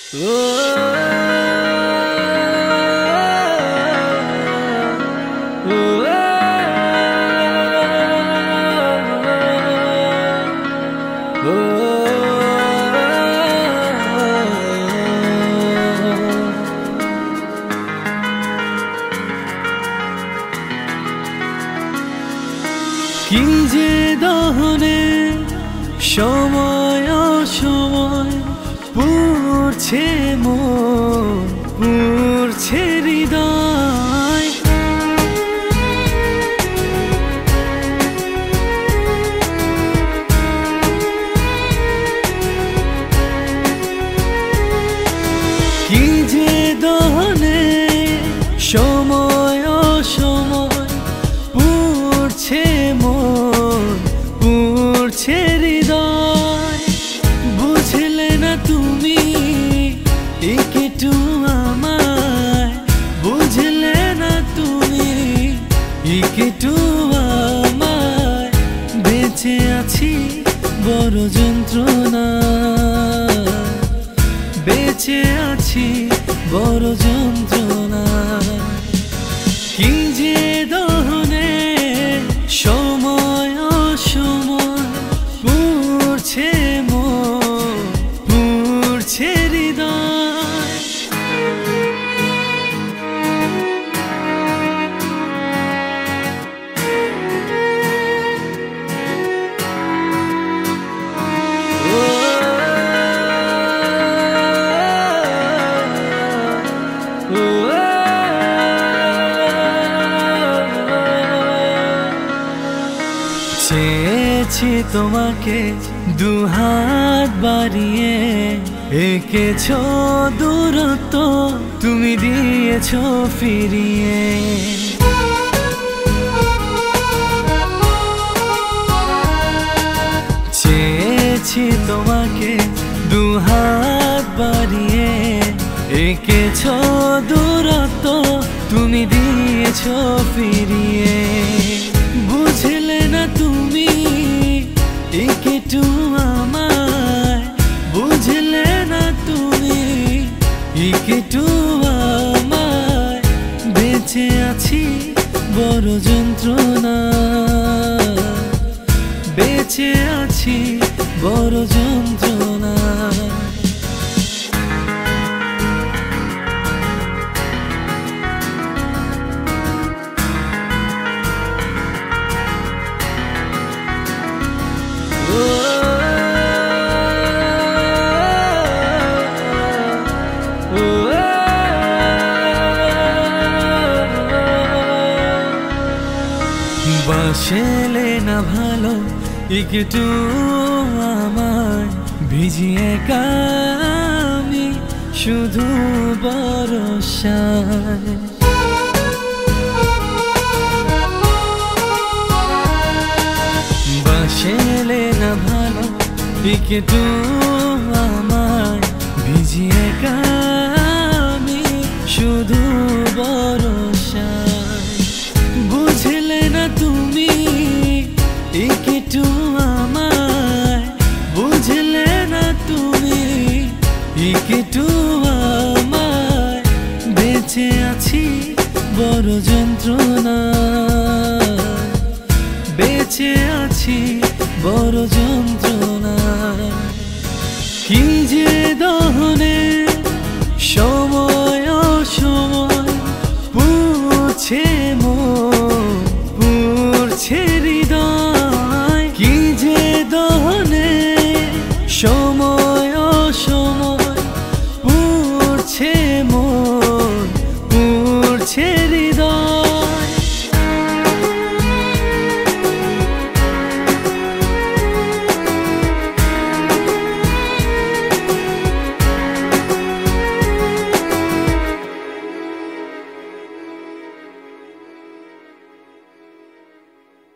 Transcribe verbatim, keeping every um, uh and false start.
কি যে দহনে সময় অসময় পুড়ছে মন, পুড়ছে হৃদয়। কি যে দহনে সময় অসময় পুড়ছে মন, পুড়ছে হৃদয়। বুঝলে না তুমি একটু আমায়, বুঝলে না তুমি একটু আমায়। বেঁচে আছি বড় যন্ত্রণা, বেঁচে আছি বড় যন্ত্রণা। কি যে দহনে সময় অসময় পুড়ছে মন, পুড়ছে হৃদয়। চেয়েছি তোমাকে দুহাত বাড়িয়ে, এঁকেছো দূরত্ব তুমি দিয়েছো ফিরিয়ে। চেয়েছি তোমাকে দুহাত বাড়িয়ে, এঁকেছো দূরত্ব তুমি দিয়েছো ফিরিয়ে। বুঝলে না তুমি একটু আমায়, বুঝলে না তুমি একটু আমায়। বেঁচে আছি বড় যন্ত্রণা, বেঁচে আছি বড় যন্ত্রণা। বাসলে না ভালো একটু আমায়, ভিজিয়ে কামি শুধু বরসায়। বাসলে না ভালো একটু আমায়, ভিজিয়ে কামি শুধু বরসায়। বুঝলে না তুমি একটু আমায়, বুঝলে না তুমি একটু আমায়। বেঁচে আছি বড় যন্ত্রণা, বেঁচে আছি বড় যন্ত্রণা। কি যে দহনে